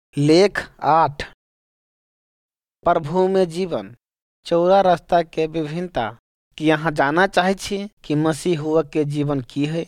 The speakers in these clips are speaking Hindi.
लेख 8 प्रभु में जीवन चौरा रास्ता के विभिन्नता कि यहाँ जाना चाहे छी कि मसीह हुआ के जीवन की है।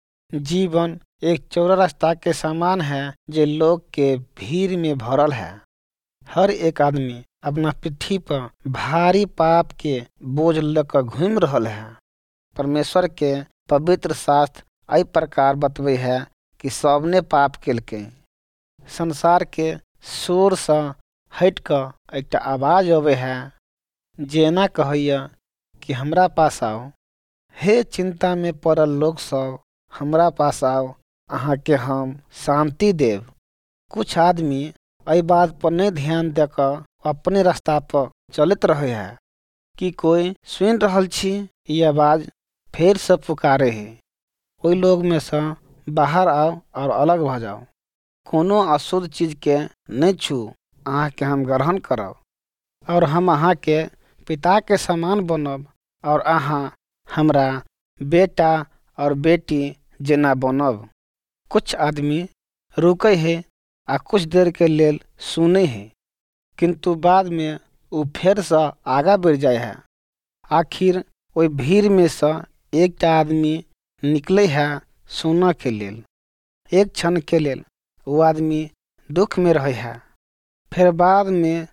जीवन एक चौरा रास्ता के समान है जो लोग के भीड़ में भरल है। हर एक आदमी अपना पिट्ठी पर भारी पाप के बोझ लेकर घूम रहल है। परमेश्वर के पवित्र शास्त्र एहि प्रकार बतवे है कि सबने पाप केलकै। संसार के शोर से हट कर एक आवाज आवे है जेना कहैया कि हमरा पास आओ। हे चिंता में पड़ल लोग सब, हमरा पास आओ, अहाँ के हम शांति देव। कुछ आदमी एहि बात पर नहीं ध्यान देकर अपने रास्ता पर चलत रहे है कि कोई सुन रहल छी ई आवाज फिर से पुकारे है। ओई लोग में से बाहर आओ और अलग भ जाओ। कोनो अशुद्ध चीज के नहीं छू, अहाँ के हम ग्रहण करब और हम अहाँ के पिता के समान बनब और अहाँ हमरा बेटा और बेटी जेना बनब। कुछ आदमी रुके है आ कुछ देर के लेल सुने है, किंतु बाद में वो फिर से आगा बढ़ जाए है। आखिर वही भीड़ में से एक आदमी निकले है सुनने के लेल। एक क्षण के लेल वो आदमी दुख में रहे है, फिर बाद में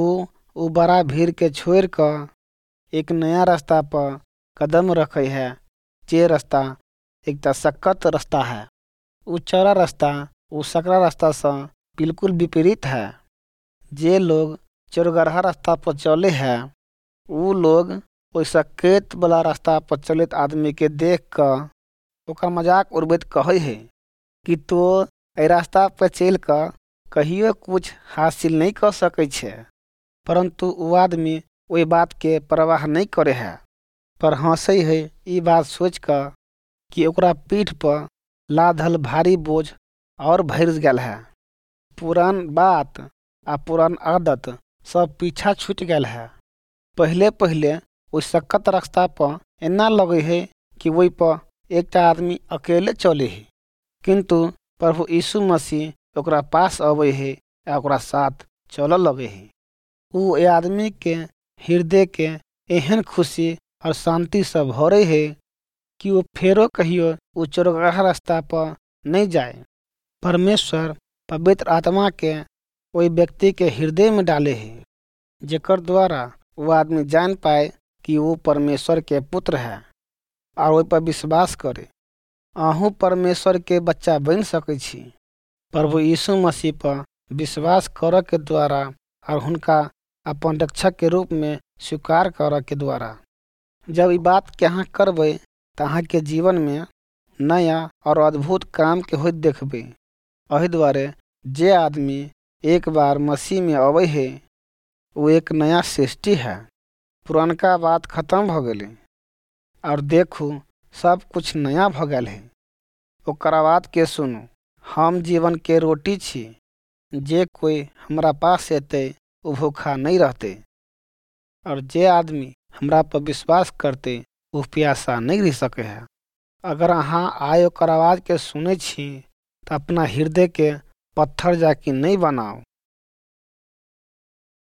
वो बड़ा भीड़ के छोड़ कर एक नया रास्ता पर कदम रखे है। जे रास्ता एक सख्त रास्ता है। वो चौड़ा रास्ता वो सकरा रास्ता से बिल्कुल विपरीत है। जे लोग चौरगरहा रास्ता पर चले है, वो लोग ओइ सकेत वाला रास्ता पर चलित आदमी के देख कर ओकर मजाक उड़बैत कहे है कि तो ए रास्ता पर चल कर कहियो कुछ हासिल नहीं कर सकै छे। परंतु वो आदमी वही बात के परवाह नहीं करे है, पर हंसे है ई बात सोच कर कि ओकरा पीठ पर लादल भारी बोझ और भर गल है। पुरान बात आ पुरान आदत सब पीछा छूट गल है। पहले पहले वो सख्त रास्ता पर एना लगे है कि वही पर एक आदमी अकेले चले है, किंतु प्रभु यीशु मसीह ओकरा पास आवे है आ ओकरा साथ चल लगे है। वो ए आदमी के हृदय के एहन खुशी और शांति से भरे है कि वो फेरो कहियो वो चौराहा रास्ता पर नहीं जाए। परमेश्वर पवित्र आत्मा के वही व्यक्ति के हृदय में डाले है, जेकर द्वारा वो आदमी जान पाए कि वो परमेश्वर के पुत्र है और वही पर विश्वास करे। अहूँ परमेश्वर के बच्चा बन सकै छी प्रभु यीशु मसीह पर विश्वास कर के द्वारा और उनका अपन रक्षक के रूप में स्वीकार कर के द्वारा। जब ये बात के अहाँ करबे तो अहाँ के जीवन में नया और अद्भुत काम के होत देखबे। एहि द्वारे जे आदमी एक बार मसीह में आवे है वो एक नया सृष्टि है। पुरानका बात खत्म भ गेले और देखू सब कुछ नया भ गल है। ओकर बात के सुनू, हम जीवन के रोटी छी। जे कोई हमरा पास एते वो भूखा नहीं रहते और जे आदमी हमरा पर विश्वास करते वो प्यासा नहीं रह सके है। अगर अहाँ आय ओकर आवाज के सुने छी तो अपना हृदय के पत्थर जाके नहीं बनाओ